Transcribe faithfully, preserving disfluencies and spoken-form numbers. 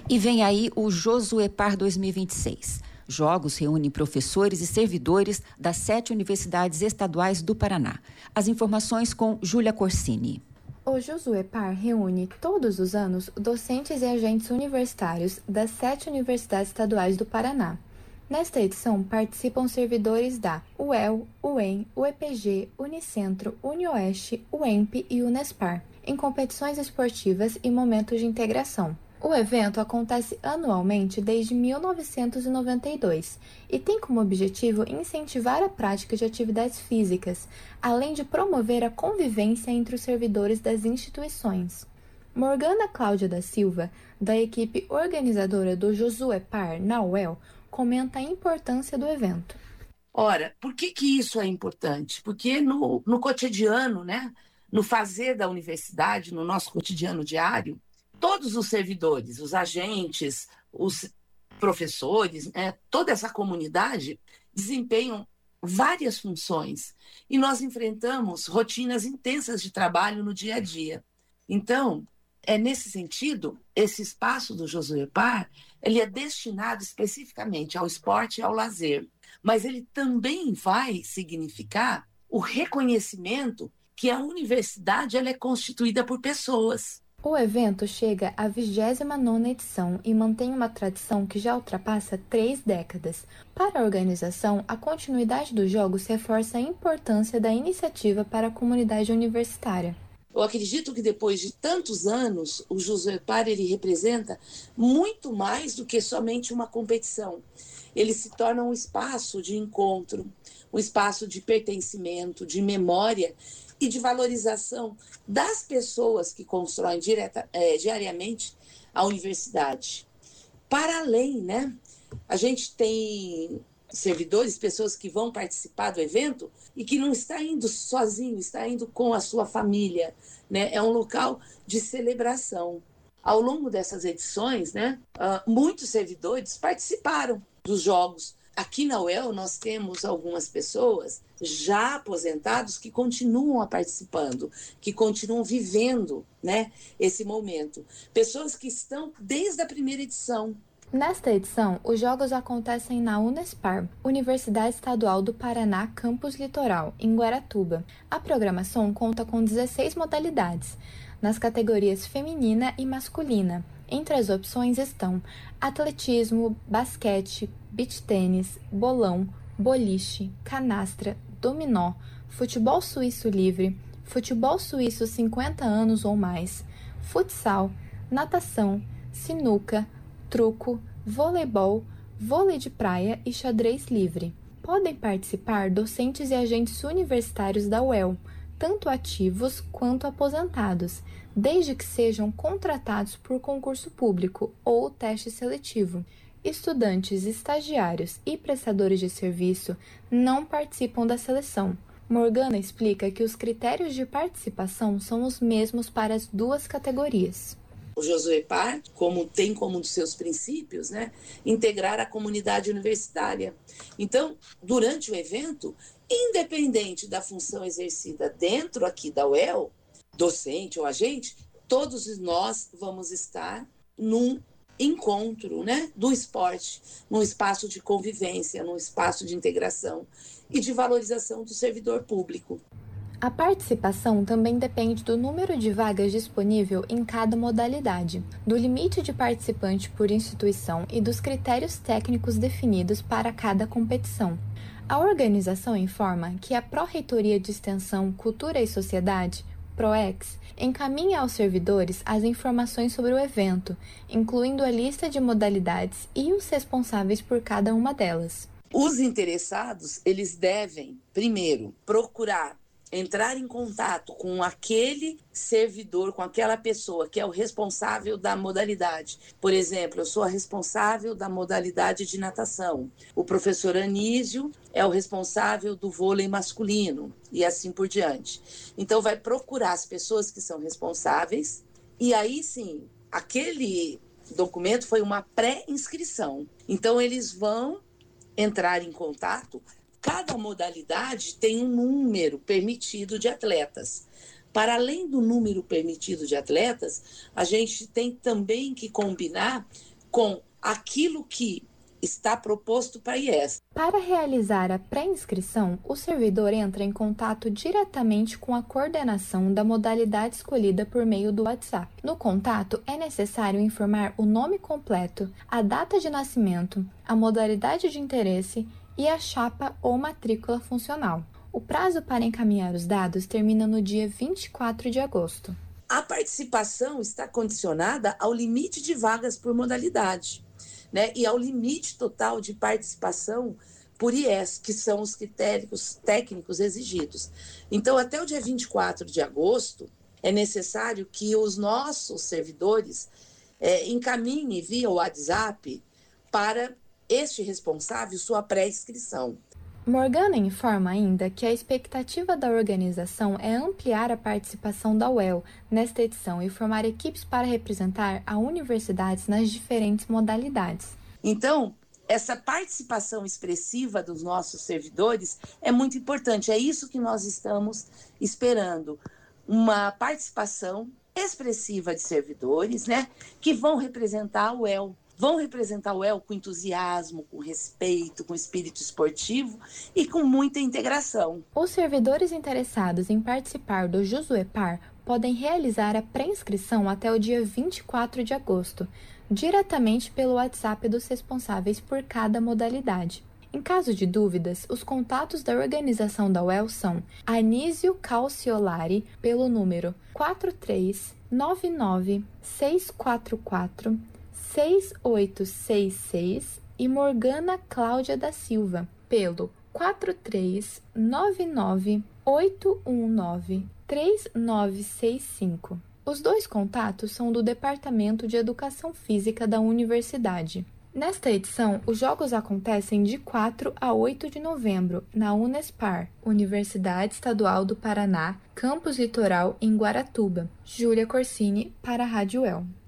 E vem aí o Josuepar dois mil e vinte e seis. Jogos reúnem professores e servidores das sete universidades estaduais do Paraná. As informações com Júlia Corsini. O Josuepar reúne todos os anos docentes e agentes universitários das sete universidades estaduais do Paraná. Nesta edição participam servidores da U E L, U E M, U E P G, Unicentro, UniOeste, U E M P e Unespar, em competições esportivas e momentos de integração. O evento acontece anualmente desde mil novecentos e noventa e dois e tem como objetivo incentivar a prática de atividades físicas, além de promover a convivência entre os servidores das instituições. Morgana Cláudia da Silva, da equipe organizadora do Josuepar na U E L, comenta a importância do evento. Ora, por que que isso é importante? Porque no, no cotidiano, né, no fazer da universidade, no nosso cotidiano diário, todos os servidores, os agentes, os professores, né, toda essa comunidade desempenham várias funções e nós enfrentamos rotinas intensas de trabalho no dia a dia. Então, é nesse sentido, esse espaço do Josuepar, ele é destinado especificamente ao esporte e ao lazer, mas ele também vai significar o reconhecimento que a universidade ela é constituída por pessoas. O evento chega à vigésima nona edição e mantém uma tradição que já ultrapassa três décadas. Para a organização, a continuidade dos jogos reforça a importância da iniciativa para a comunidade universitária. Eu acredito que depois de tantos anos, o Josuepar ele representa muito mais do que somente uma competição. Ele se torna um espaço de encontro, um espaço de pertencimento, de memória e de valorização das pessoas que constroem direta, é, diariamente a universidade. Para além, né, a gente tem servidores, pessoas que vão participar do evento e que não está indo sozinho, está indo com a sua família, né? É um local de celebração. Ao longo dessas edições, né, uh, muitos servidores participaram dos jogos. Aqui na U E L nós temos algumas pessoas já aposentados que continuam a participando, que continuam vivendo, né, esse momento. Pessoas que estão desde a primeira edição. Nesta edição, os jogos acontecem na Unespar, Universidade Estadual do Paraná, Campus Litoral, em Guaratuba. A programação conta com dezesseis modalidades, nas categorias feminina e masculina. Entre as opções estão atletismo, basquete, beach tênis, bolão, boliche, canastra, dominó, futebol suíço livre, futebol suíço cinquenta anos ou mais, futsal, natação, sinuca, truco, voleibol, vôlei de praia e xadrez livre. Podem participar docentes e agentes universitários da U E L, tanto ativos quanto aposentados, desde que sejam contratados por concurso público ou teste seletivo. Estudantes, estagiários e prestadores de serviço não participam da seleção. Morgana explica que os critérios de participação são os mesmos para as duas categorias. O Josuepar, como tem como um dos seus princípios, né, integrar a comunidade universitária. Então, durante o evento, independente da função exercida dentro aqui da U E L, docente ou agente, todos nós vamos estar num encontro, né, do esporte, num espaço de convivência, num espaço de integração e de valorização do servidor público. A participação também depende do número de vagas disponível em cada modalidade, do limite de participante por instituição e dos critérios técnicos definidos para cada competição. A organização informa que a Pró-Reitoria de Extensão, Cultura e Sociedade, PROEX, encaminha aos servidores as informações sobre o evento, incluindo a lista de modalidades e os responsáveis por cada uma delas. Os interessados, eles devem, primeiro, procurar entrar em contato com aquele servidor, com aquela pessoa que é o responsável da modalidade. Por exemplo, eu sou a responsável da modalidade de natação. O professor Anísio é o responsável do vôlei masculino e assim por diante. Então, vai procurar as pessoas que são responsáveis e aí sim, aquele documento foi uma pré-inscrição. Então, eles vão entrar em contato. Cada modalidade tem um número permitido de atletas. Para além do número permitido de atletas, a gente tem também que combinar com aquilo que está proposto para a I E S. Para realizar a pré-inscrição, o servidor entra em contato diretamente com a coordenação da modalidade escolhida por meio do WhatsApp. No contato, é necessário informar o nome completo, a data de nascimento, a modalidade de interesse e a chapa ou matrícula funcional. O prazo para encaminhar os dados termina no dia vinte e quatro de agosto. A participação está condicionada ao limite de vagas por modalidade, né, e ao limite total de participação por I E S, que são os critérios técnicos exigidos. Então, até o dia vinte e quatro de agosto, é necessário que os nossos servidores é, encaminhem via WhatsApp para este responsável sua pré-inscrição. Morgana informa ainda que a expectativa da organização é ampliar a participação da U E L nesta edição e formar equipes para representar a universidades nas diferentes modalidades. Então, essa participação expressiva dos nossos servidores é muito importante. É isso que nós estamos esperando. Uma participação expressiva de servidores, né, que vão representar a U E L. Vão representar o U E L com entusiasmo, com respeito, com espírito esportivo e com muita integração. Os servidores interessados em participar do JuSuePar podem realizar a pré-inscrição até o dia vinte e quatro de agosto, diretamente pelo WhatsApp dos responsáveis por cada modalidade. Em caso de dúvidas, os contatos da organização da U E L são Anísio Calciolari, pelo número quatro três nove nove seis quatro quatro seis oito seis seis e Morgana Cláudia da Silva, pelo quatro três nove nove oito um nove três nove seis cinco. Os dois contatos são do Departamento de Educação Física da Universidade. Nesta edição, os jogos acontecem de quatro a oito de novembro, na Unespar, Universidade Estadual do Paraná, Campus Litoral, em Guaratuba. Júlia Corsini, para a Rádio U E L.